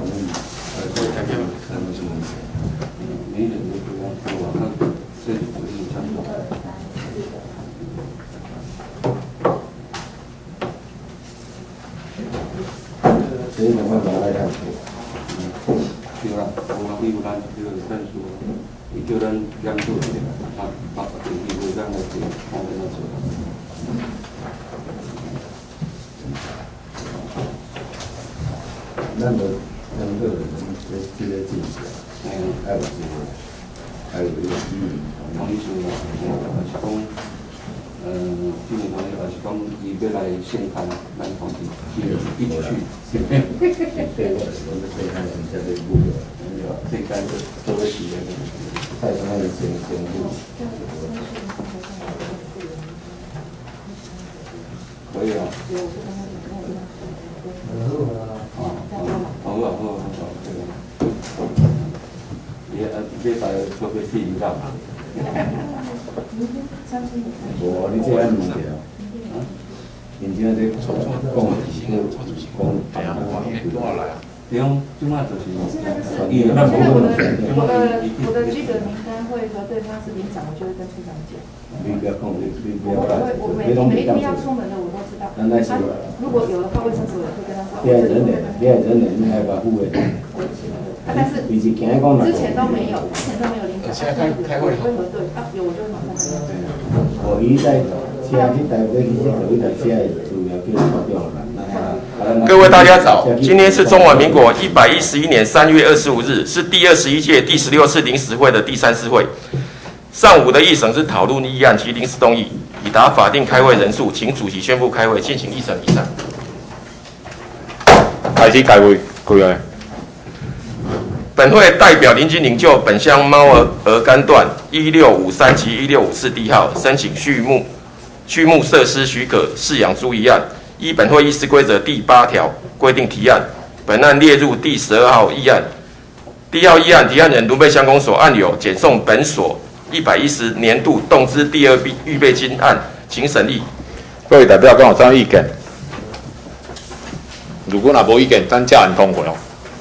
所以我们把它看出，对啦，我比如咱这个证书，伊叫咱研究一下，电机会让来做，看怎么做。咱就能够这个进行，还有一个同意书嘛，是讲，今年同意还是讲伊要来现看，咱同意一起去。对，我们可以看一下这个部分，这干的作为企业的，太什么的前部，可以啊。好，你把做个第一道。我你这样问题啊？人家这讲，对啊，对啊，今晚就是。 我的居格名单会和对方是领长，我就会跟处长讲。 你不要碰， 我每一天要出门的我都知道。如果有的话，卫生所也会跟他说。 你还把护卫。 但是之前都没有领长。 现在开会会核对，有我就会马上核对。 我一在车去台北去有一台车的资料叫他掉了。 各位大家早，今天是中华民国111年3月25日，是第21届第16次临时会的第3次会。上午的议程是讨论议案及临时动议，已达法定开会人数，请主席宣布开会，进行议程以上。 开始开会，开会。 本会代表林金玲就本乡猫儿干段1653及1654地号申请畜牧设施许可饲养猪一案，依本会议事规则第8条规定提案，本案列入第12号议案。第1号议案提案人卢贝乡公所案由检送本所110年度动支第2预备金案，请审议。 各位代表，敢有啥意见？如果若无意见，咱照案通过哦。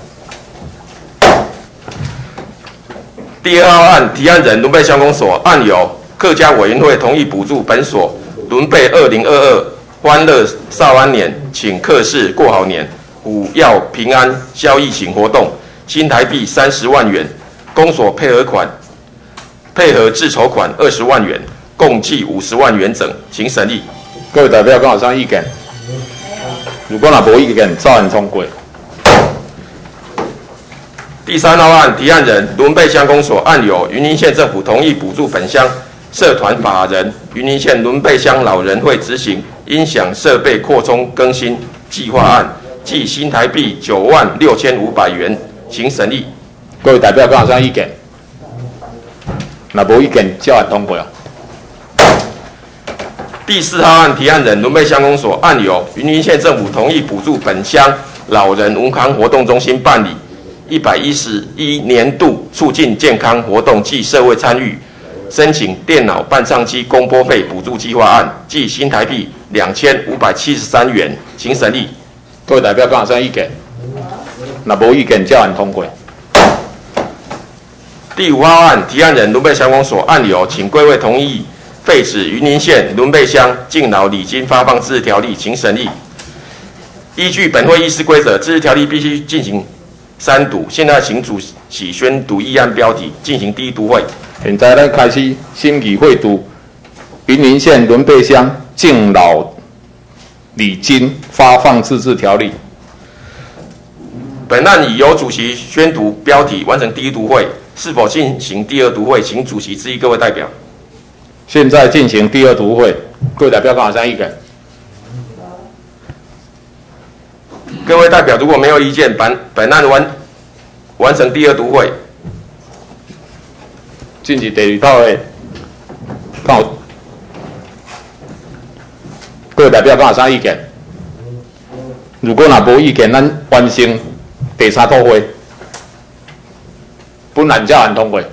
第2号案提案人伦贝乡公所案由客家委员会同意补助本所伦贝2022欢乐少安年请客事过好年虎耀平安消疫情活动，新台币30万元，公所配合自筹款20万元，共计50万元整，请审议。 各位代表，敢有啥意见？如果若无意见，照案通过。 第3号案提案人伦贝乡公所案由云林县政府同意补助本乡社团法人云林县伦贝乡老人会执行音响设备扩充更新计划案，计新台币96500元，请审议。 各位代表，敢有啥意见？若无意见，照案通过。 第4号案提案人伦贝乡公所案由云林县政府同意补助本乡老人文康活动中心办理111年度促进健康活动暨社会参与申请电脑伴唱机公拨费补助计划案，计新台币2573元，请审议。 各位代表，敢有啥意见？若无意见，照案通过。 第5号案提案人伦贝乡公所案由请贵位同意废止云林县伦贝乡敬老礼金发放自治条例，请审议。依据本会议事规则，自治条例必须进行3读。现在请主席宣读议案标题，进行第1读会。 现在咱开始审议会读云林县伦贝乡敬老礼金发放自治条例。 本案已由主席宣读标题，完成第1读会。是否进行第2读会，请主席质疑各位代表。 现在进行第2读会，各位代表敢有啥意见？ 各位代表如果没有意见，本案完成第2读会。 进入第2套的，各位代表敢有啥意见？如果若无意见，咱完成第3套会。本案照案通过。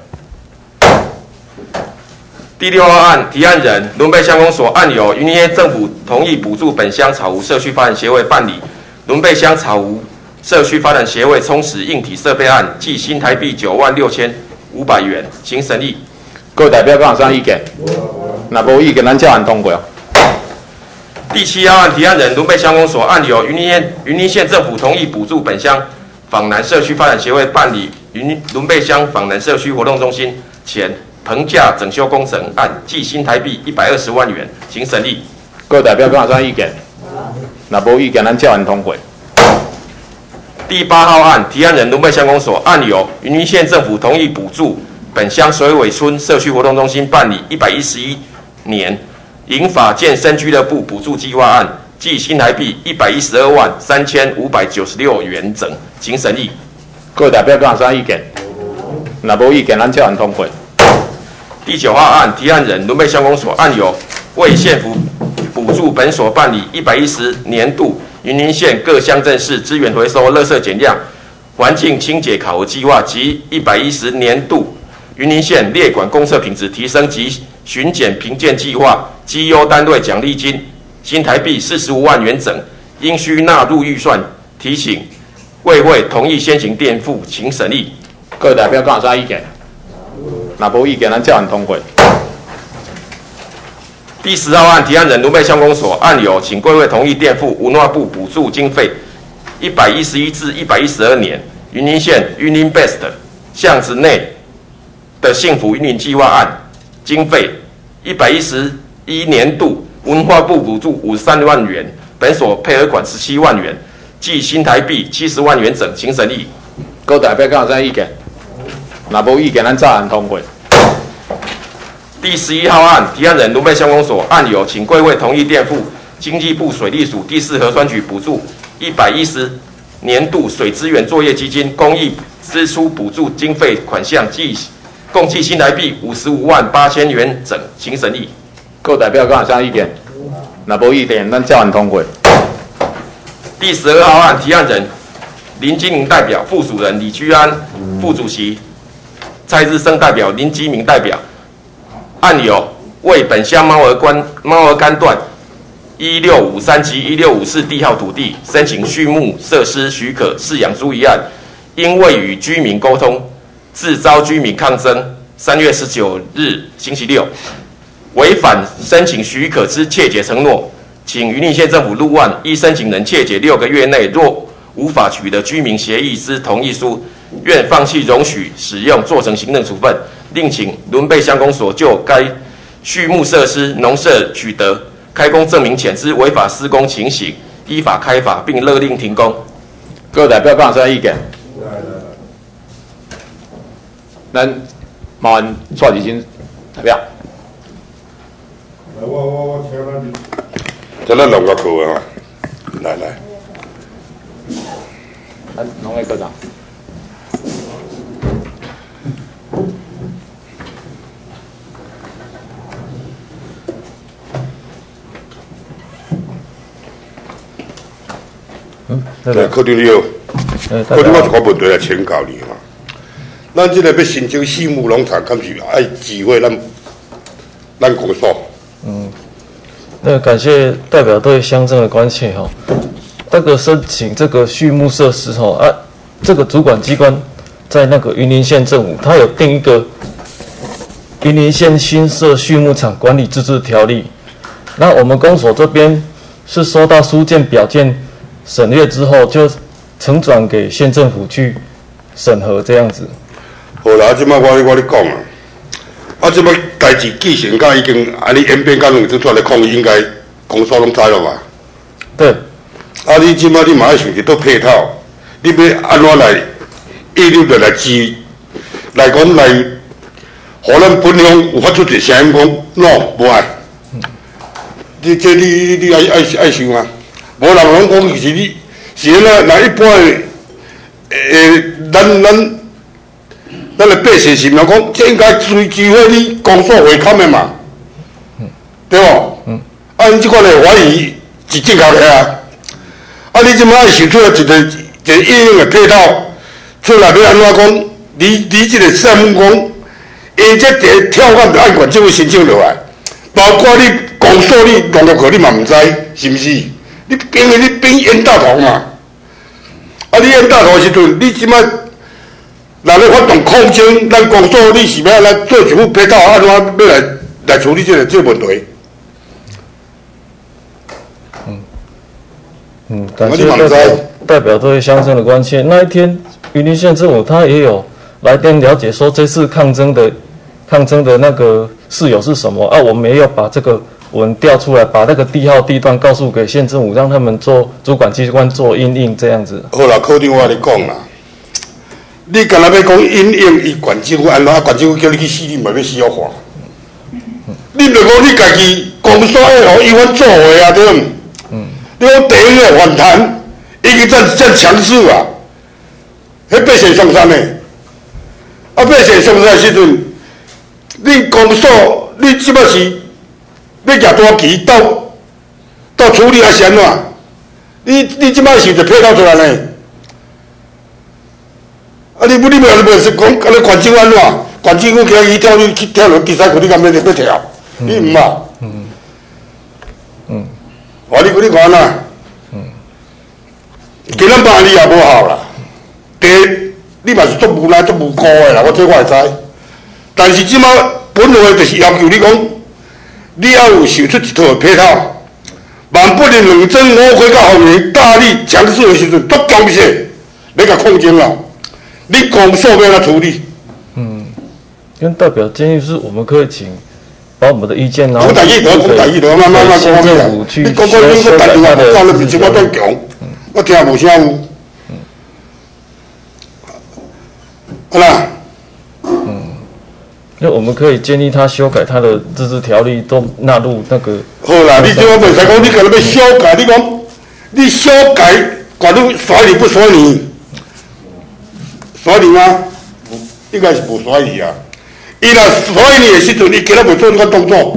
第6号案提案人伦贝乡公所案由云林县政府同意补助本乡草湖社区发展协会办理伦贝乡草湖社区发展协会充实硬体设备案，计新台币96500元，请审议。 各位代表有啥意见？若无意见，咱照案通过。 第7号案提案人伦北乡公所案由云林县政府同意补助本乡访南社区发展协会办理伦北乡访南社区活动中心前棚架整修工程案，计新台币120万元，请审议。 各位代表有啥意见？若无意见，咱照案通过。 第8号案提案人伦北乡公所案由云林县政府同意补助本乡水尾村社区活动中心办理111年银发健身俱乐部补助计划案，计新台币112万3596元整，请审议。 各位代表有啥意见？若无意见，咱照案通过。 第9号案提案人伦北乡公所案由为县府补助本所办理110年度云林县各乡镇市资源回收、垃圾减量、环境清洁考核计划及110年度云林县列管公厕品质提升及巡检评鉴计划绩优单位奖励金新台币45万元整，应需纳入预算，提醒卫会同意先行垫付，请审议。 各位代表有啥意见？若无意见，咱照案通过。 第10号案提案人伦北乡公所案由请贵会同意垫付文化部补助经费111至112年云林县云林 Best 巷子内的幸福云林计划案经费111年度文化部补助53万元，本所配额款17万元，计新台币70万元整，请审议。 各位代表有啥意见？若无意见，咱照案通过。 第11号案提案人伦北乡公所案由请贵会同意垫付经济部水利署第4核酸局补助110年度水资源作业基金公益支出补助经费款项共计新台币55万8000元整，请审议。 各位代表有啥意见？若无意见，咱照案通过。 第12号案提案人林金明代表，附属人李居安，副主席蔡日升代表，林基明代表。案由为本乡猫儿干段1653及1654地号土地申请畜牧设施许可饲养猪一案，因未与居民沟通，自遭居民抗争。3月19日星期六，违反申请许可之切结承诺，请云林县政府入案，依申请人切结6个月内若无法取得居民协议之同意书，愿放弃容许使用，做成行政处分。另请伦北乡公所就该畜牧设施农舍取得开工证明前之违法施工情形，依法开罚，并勒令停工。 各位代表有啥意见？咱麻烦蔡志新代表。 我请咱们，这咱农业科啊，来， 咱农业科长。 柯长你好，柯长我一个问题来请教你哈。咱这个要申请畜牧农场，敢是爱机会咱公所？ 感谢代表对乡镇的关切哈。那个申请这个畜牧设施哈这个主管机关在那个云林县政府，它有定一个云林县新设畜牧场管理自治条例。那我们公所这边是收到书件表件审阅之后，就呈转给县政府去审核这样子。 好啦，即摆我咧讲啊，即摆代志继承到已经安尼演变到两出来抗议，应该公所拢知了吧？ 对。 啊，你即摆你嘛要想一套配套，你要安怎来引入来来讲来，互咱本乡有发出一声音讲 no 无爱。你爱想啊，无人拢讲是你是那一般咱的百姓是毋是讲，这应该除非你公所会勘的嘛，对无？啊，你即款的怀疑是正确的啊。啊，你即摆爱想出来一个应用的配套出来，要安怎讲？你即个项目讲，因这个跳案的案管就会申请落来，包括你公所你农业科你嘛毋知是毋是？因为你变冤大头嘛。 啊，你演大头的时阵，你即摆人咧发动抗争，咱公所你是要来做一副配套，安怎要来处理这个问题？ 感谢代表对乡镇的关切。那一天，云林县政府他也有来电了解说这次抗争的那个事由是什么啊？我们也有把这个文调出来，把那个地号地段告诉给县政府，让他们做主管机关做因应这样子。 好啦，科长我跟你讲啦，你干那要讲因应伊县政府安怎，县政府叫你去死，你嘛要死好看。你著讲你家己公所要互伊阮做的啊，对唔？你讲地方的反弹，已经真强势啊！迄百姓上山的，啊百姓上山的时阵，你公所你即摆是要举大旗到处理还是安怎？你即摆是就配套出来呢？啊你袂是讲安尼县政安怎？县政府今日跳你去跳落比赛，你敢要跳？你唔嘛？我你看呐，今咱办理也无效啦。第一，你嘛是足无奈、足无辜的啦，这我会知。但是即摆本来就是要求你讲，你要有想出一套配套。万不能两针五花到后面大力强势的时阵，足强势，你甲抗争啦。你公所要来处理。 跟代表建议是，我们可以请。把我们的意见，然后讲大意头，慢慢讲起来。你讲你个打电话讲了，比什么都强，我听无啥有。好啦。 那我们可以建议他修改他的自治条例，都纳入那个。 好啦，你这我袂使讲，你可能要修改，你讲你修改，管你甩你不甩你？甩你吗？应该是不甩你啊。伊若甩你的时阵，伊今仔袂做这个动作，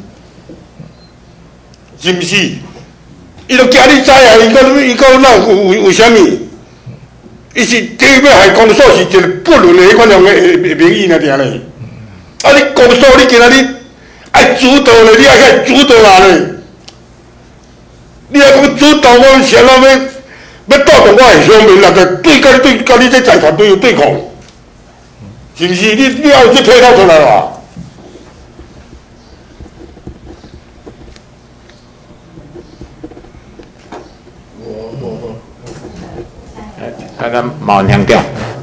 是毋是？伊就惊你知啊！伊讲那为虾米？伊是第一要害公所是一个不伦的迄款样的名义呢，定咧。啊，你公所你今仔日爱主导咧，你爱去主导人咧。你爱讲主导我啥物要带动我的乡民啦，就对甲你这财团队有对抗。是不是？你要有这配套出来啦？ 看看马文强调。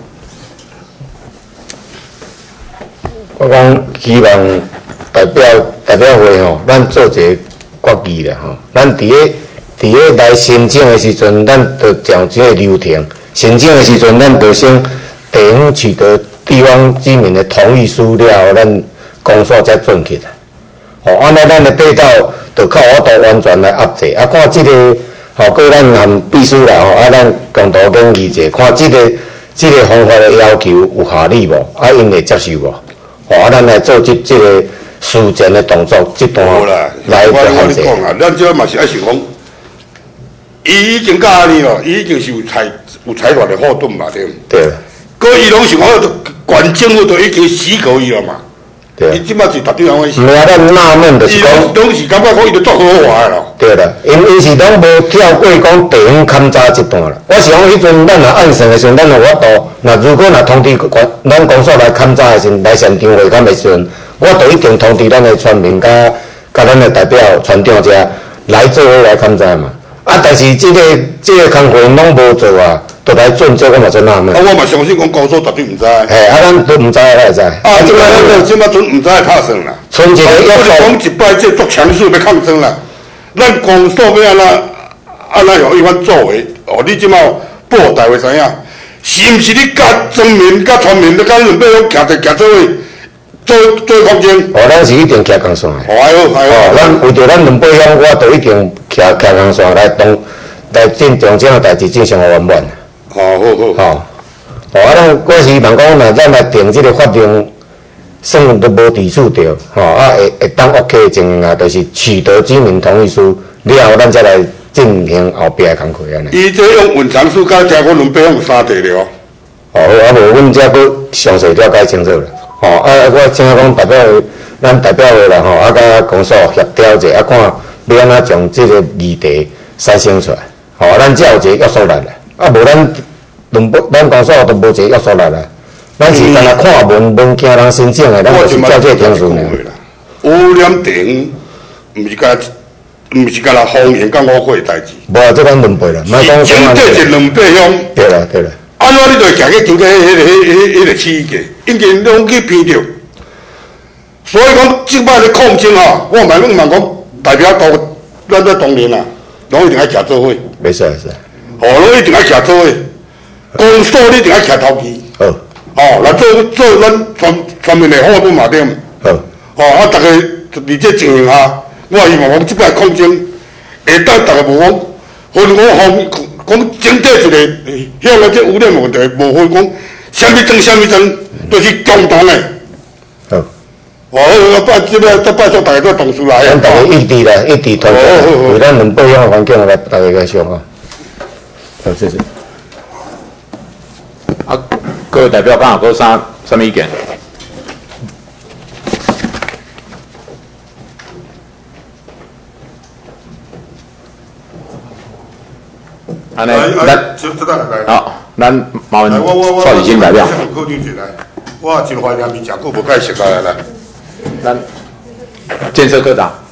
我讲希望代表会吼，咱做一个决议啦吼。咱伫个来申请的时阵，咱就照这个流程。申请的时阵，咱就先地方取得地方居民的同意书了，咱公所才准起来。吼，安尼咱的配套就靠我都完全来压制。啊，看这个吼，各咱含秘书啦吼，啊，咱共同研议者，看这个方法的要求有合理无？啊，因会接受无？吼，啊，咱来做这个事前的动作，这段来就我跟你讲啊，咱这嘛是爱想讲，伊已经到安尼咯，伊已经是有财团的后盾嘛，对毋？ 对。 个伊拢是讲，县政府都已经死过伊了嘛。对。伊即摆是达到安位。 唔啊，咱纳闷就是讲， 拢是感觉讲伊就做豪华的咯。 对啦，因是拢无跳过讲地方勘查这段啦。我是讲迄阵咱若按算的时阵，咱有法度。如果若通知咱公所来勘查的时阵，来现场会勘的时阵，我就一定通知咱的村民甲咱的代表村长者来做伙来勘查嘛。啊，但是这个工作拢无做啊。都来准这，我嘛真纳闷。啊， 我嘛相信讲高手绝对唔知。 嘿，啊，咱都唔知，咱会知。啊， 即摆阵唔知拍算啦。 剩一个要讲一摆，这足强势要抗争啦。咱公所要安怎用伊番作为？哦，你即摆报大会知影，是毋是你甲村民、甲村民、甲两边拢徛做位，做抗争？ 哦，咱是一定徛共线的。 哦，哎呦， 咱为着咱两边乡，我就一定徛共线来正常这样代志正常圆满。 好。 啊，我是望讲，若咱来定这个法令，算都无抵触着，会当 OK 的情形啊，就是取得居民同意书了后，咱再来进行后壁的工作安尼。 伊这用运长书甲加我两边用三地了。 无阮则佫详细了解清楚啦。我请讲咱代表会啦，甲公所协调者，看要安怎将这个议题产生出来。咱才有一个约束力啦。无咱咱公所都无一个约束力啦。咱是干那看文件人申请的，咱就是照这程序尔。 污染亭，毋是干那方言甲误会的代志。 无啊，这咱论辈啦，莫讲什么。 这是两百乡。 对啦对啦。 安怎你就行去求个迄个市价，因为拢去偏着。所以讲，即摆咧抗争吼，我问讲代表都咱在当年啊，拢一定爱徛做伙。 袂使。 哦，拢一定爱徛做伙。公所你一定爱徛头期。 好。 哦，来做咱全面的好本嘛点。 好。 哦，啊，大家伫这情形下，我希望讲即摆抗争，会当大家无讲，分讲整体一个向个这污染问题，无分讲啥物装啥物装，都是共同的。 好。 哦，拜托大家做同事来。 咱大家一致啦，一致团结，为咱两百乡的环境来大家来想啊。好，谢谢。 啊，各位代表，敢有搁啥物意见？安尼，好，咱麻烦邵雨欣代表。 我真怀念你，真久无解释啊来。 咱建设科长。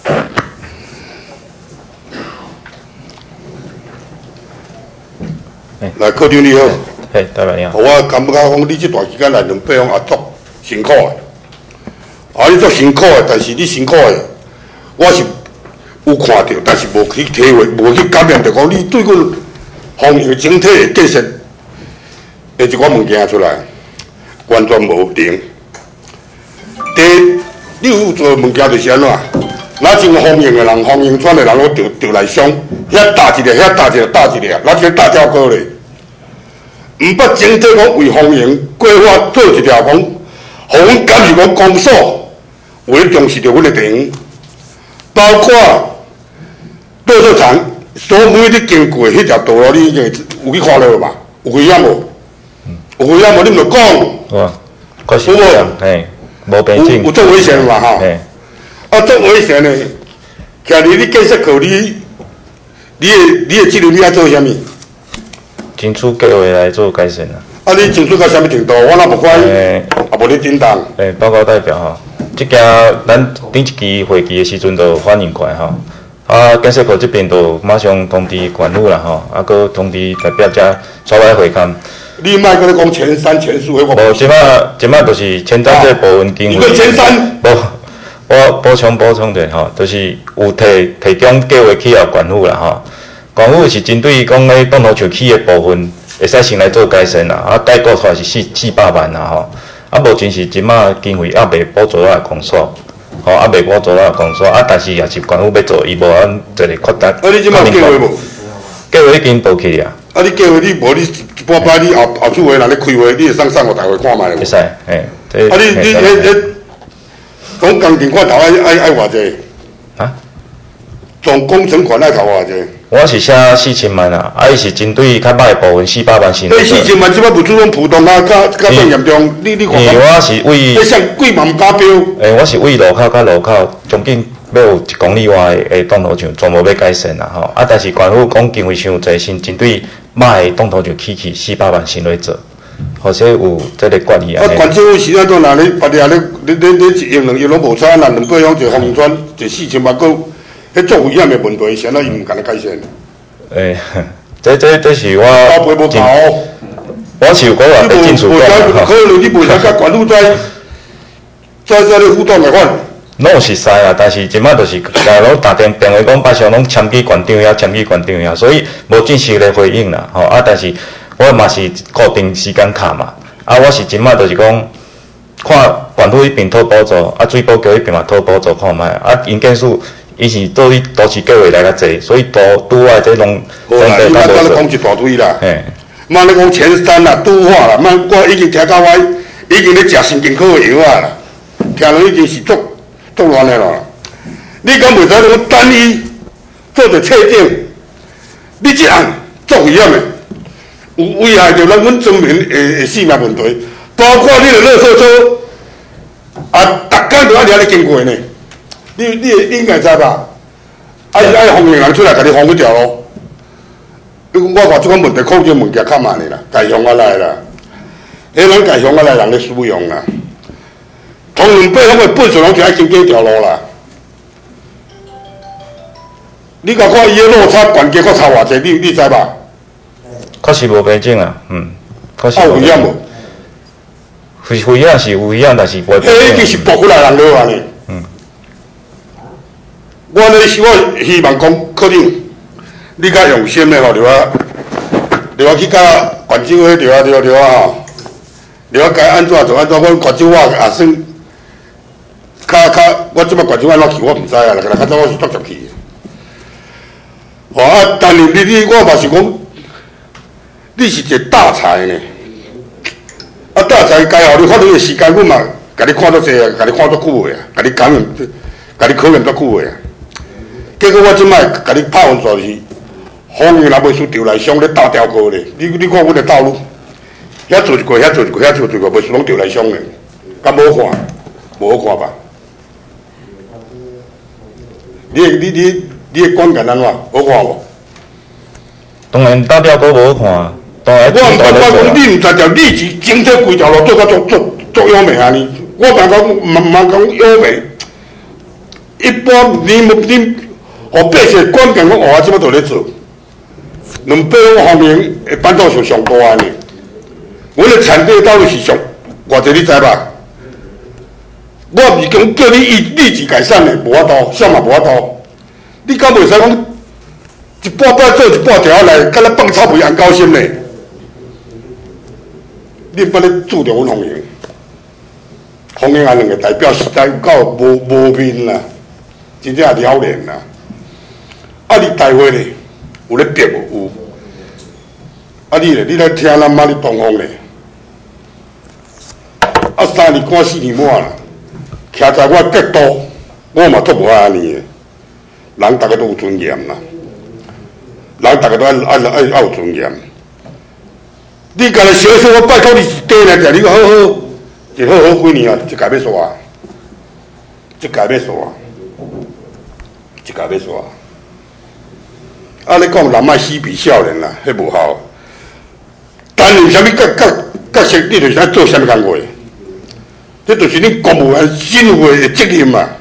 来，科长你好。 嘿，代表你好。 我感觉讲你这段时间来两百乡也足辛苦的，你足辛苦的，但是你辛苦的，我是有看到，但是无去体会，无去感染到讲你对阮方面整体的建设的一款物件出来，完全无停。第一，你有做物件就是安怎？哪种方言的人、方言圈的人，我就来伤，遐打一个，遐打一个，打一个，哪个大跳高咧？毋捌整体讲为方言规划做一条讲，互阮感受讲公所为重视着阮的地方，包括垃圾场，所每你经过迄条道路，你已经有去看到嘛？有危险无？有危险无？你毋着讲。 哇，确实这样，嘿，无边境。 有做危险嘛？哈。啊，做危险的，徛伫你建设科，你的职能你爱做啥物？ 争取计划来做改善啦。 啊，你争取到啥物程度？我若无看，也无咧震动。 报告代表吼，即件咱顶一期会期的时阵就反映过吼，啊，建设科这边就马上通知管府啦吼，啊，搁通知代表遮出来会勘。 你莫搁咧讲前三前四，我无，即摆就是前瞻这部分经费。 你讲前三？ 我补充者吼，就是有提供计划去后管府啦吼。管府是针对讲咧东头桥起的部分，会使先来做改善啦，啊，概估出来是400万啦吼，啊，目前是即马经费还未补助到公所，吼，还未补助到公所，啊，但是也是管府要做，伊无按这个扩大。 啊，你即马有计划无？ 计划已经报去啊。 啊，你计划你无你一半摆你后厝话人咧开会，你会送互大家看卖无？ 会使，嘿。 啊，你讲工程款头爱偌济？啊？总工程款爱头偌济？ 我是写4000万啊，伊是针对较歹的部分400万先。 迄4000万即摆不主讲普通较更严重，你看。 我是为。 迄像几万加标。 我是为路口甲路口将近要有1公里外的挡土墙，全部要改善啦吼。啊，但是官府讲经费伤侪，先针对歹的挡土墙起400万先来做，或者有这个决议啊。 啊，县政府时啊，都若咧别地啊，你1亿2亿拢无差，咱200乡一个方圈就4000万，佮迄足危险的问题，现在伊毋敢来改善。 这是我。 交陪无跑。 我是有讲话要进出讲吼。可能你袂使甲县府在咧互动的款。 拢有实使啦，但是即摆就是大家拢打电话讲，把上拢签去县长遐，签去县长遐，所以无正式的回应啦，吼啊！但是我嘛是固定时间卡嘛，啊，我是即摆就是讲，看县府迄边讨补助，啊，水保局迄边嘛讨补助看卖，啊，因件数伊是做伊都市计划来较济，所以拄外这拢。 好啦，你莫再咧讲一大堆啦，莫咧讲前三啦、拄化啦，莫我已经听到我已经咧食神经科的药啊啦，听落已经是足乱的咯。你敢袂使讲单一做着测定？你这项足危险的，有危害着咱村民的性命问题，包括你的垃圾车啊，逐工都要掠咧经过呢。你应该知吧？爱方言人出来，甲你封一条咯。 我把这款问题控制物件较慢的啦，家乡啊来啦，迄咱家乡啊来人咧使用啦。通两北方的本事拢就爱经过条路啦。你甲看伊个落差悬价，搁差偌济，你知吧？ 确实无平整啊，确实。 有危险无？ 危险是有危险，但是无平整。 迄已经是博过来人落啊呢。我希望讲，可能你较用心的吼，就去甲县州迄对啊吼，就该安怎就安怎。阮县州我也算，我即摆县州安怎去我毋知啊，较早我是逐渐去。哦啊，但是我嘛是讲，你是一个大才呢。啊，大才该互你发展的时间，阮嘛甲你看足济啊，甲你看足久的啊，甲你考验足久的啊。结果我即摆甲你拍完就是，风若袂输潮来伤咧大条沟咧。你看阮的道路，遐做一过，遐做一过，袂输拢潮来伤咧，敢无好看？无好看吧？你的观感安怎？好看无？ 当然大条沟无好看，当然。 我毋敢讲，你毋知条，你是整体规条路做甲足优美安尼。我毋讲优美，一般你互百姓观感，我即摆都咧做。两北方面的板道是上大安尼，阮的产地道路是上偌济，你知吧？我毋是讲叫你立即改善的，无法度，啥嘛无法度。你敢袂使讲一半摆做一半条来，敢若放臭屁安高心呢？你捌咧注重阮红营，红营安两个代表实在够无面啦，真正了然啦。啊，你大会咧有咧逼无？有。啊，你来听咱妈咧东风咧。啊，3年赶4年满啦，徛在我角度，我嘛足无安尼的。人大家都有尊严啦，人大家都爱有尊严。你家己小说，我拜托你一day来者，你好好，一好几年啊，一届要煞，一届要煞。啊，你讲人莫嬉皮笑脸啦，迄无效。担任啥物角色，你就是爱做啥物工作，这就是恁公务员身负的责任嘛。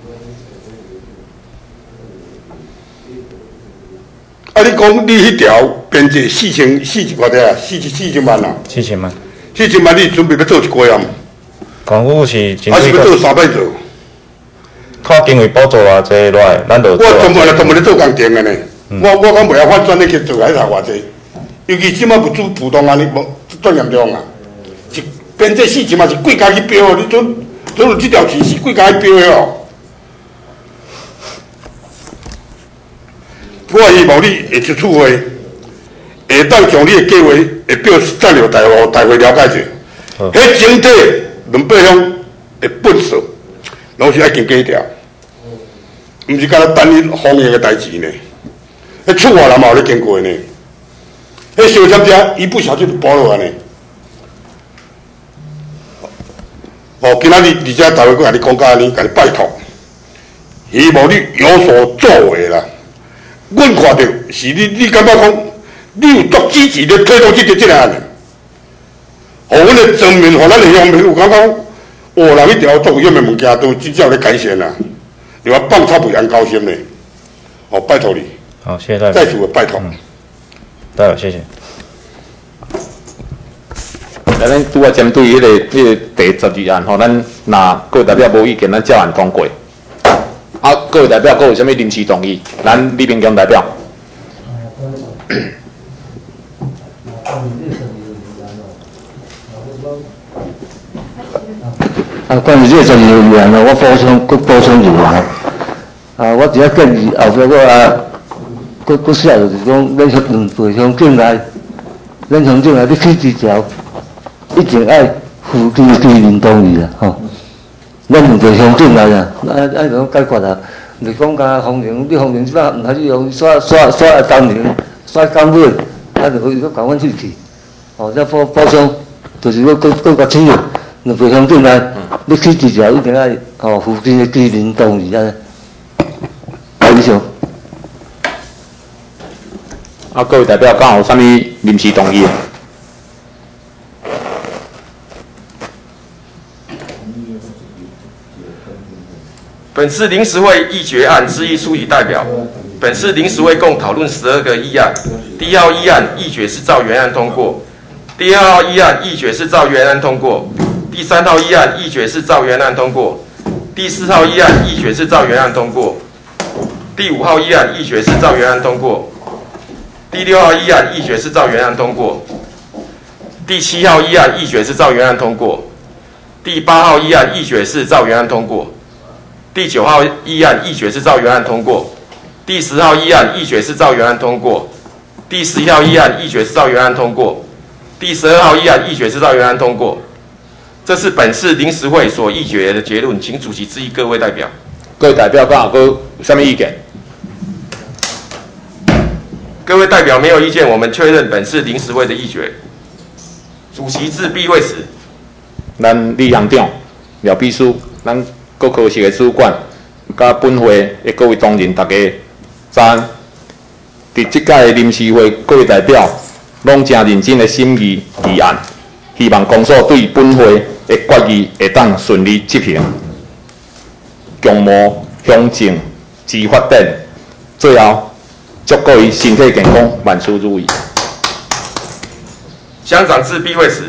啊！你讲你迄条编制4000块块啊，4000万啊 ，4000万 ，4000万，你准备要做一个啊？ 港府是还是要做3摆做？ 靠经费补助偌济来，咱就。 我全部咧做工程的呢。我讲袂晓反转，你去做还差偌济？尤其即摆不做普通安尼，无遮严重啊！是编制4000万是贵家去标，你准有这条钱是贵家去标的哦。我希望你会一处会当将你的计划会表展了大会了解者。迄整体两北乡的本事，拢是爱经过一条，毋是干那单一方面的代志呢。迄厝外人嘛有咧经过呢。迄小店家一不小心就保落来呢。哦，今仔日而且大会阁甲你讲甲安尼，甲你拜托，希望你有所作为啦。阮看到是你感觉讲，你有足积极的推动这个案，互阮的正面，互咱的乡民有感觉，人迄条作为的物件都真正有咧改善啦，对啊，放臭屁安高兴呢。哦，拜托你。 好，谢谢代表。 再次的拜托。 代表，谢谢。 咱拄啊针对迄个第12案吼，咱若各位代表无意见，咱照案通过。啊，各位代表，各有啥物临时动议？咱李炳强代表。 关于这12个议案我补充一下。我只建议后壁佫写就是讲，咱两地乡境内，你去之条一定爱附机人同意啦，吼。咱两地乡境内啊，爱种解决啊。你讲甲风景，你风景即摆毋通去用耍工人，耍工尾，就佫共阮去去。哦，再补充，就是佫较深入，两地乡境内，你去之条一定爱附机人同意安尼。以上。 啊，各位代表敢有啥物临时动议？ 本次临时会议决案之一出席代表，本次临时会共讨论12个议案。第1号议案议决是照原案通过，第2号议案议决是照原案通过，第3号议案议决是照原案通过，第4号议案议决是照原案通过，第5号议案议决是照原案通过，第6号议案议决是照原案通过，第7号议案议决是照原案通过，第8号议案议决是照原案通过，第9号议案议决是照原案通过，第10号议案议决是照原案通过，第11号议案议决是照原案通过，第12号议案议决是照原案通过。这是本次临时会所议决的结论，请主席质疑各位代表。 各位代表敢有啥物意见？ 各位代表没有意见，我们确认本次临时会的议决。主席至闭会时， 咱李乡长、廖秘书、咱各科室的主管，甲本会的各位同仁，大家早安。伫即届的临时会，各位代表拢真认真的审议议案，希望公所对本会的决议会当顺利执行，共谋乡政之发展。最后，祝各位身体健康，万事如意。 乡长至闭会时，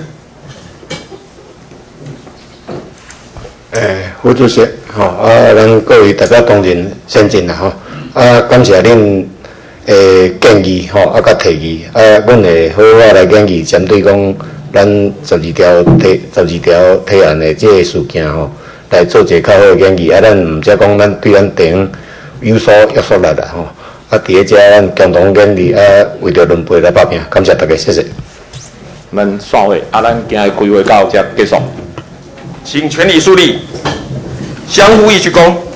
副主席，咱各位代表同仁先进啦，感谢恁建议甲提议，阮会好好来研究，针对讲咱12条提案的这个事件来做一个较好的研究，咱毋则讲咱对咱地方有所约束力啦，伫咧遮咱共同研究，为着轮配来打拼，感谢大家，谢谢。 咱散会，咱今日开会到这结束。 请全体肃立，相互一鞠躬。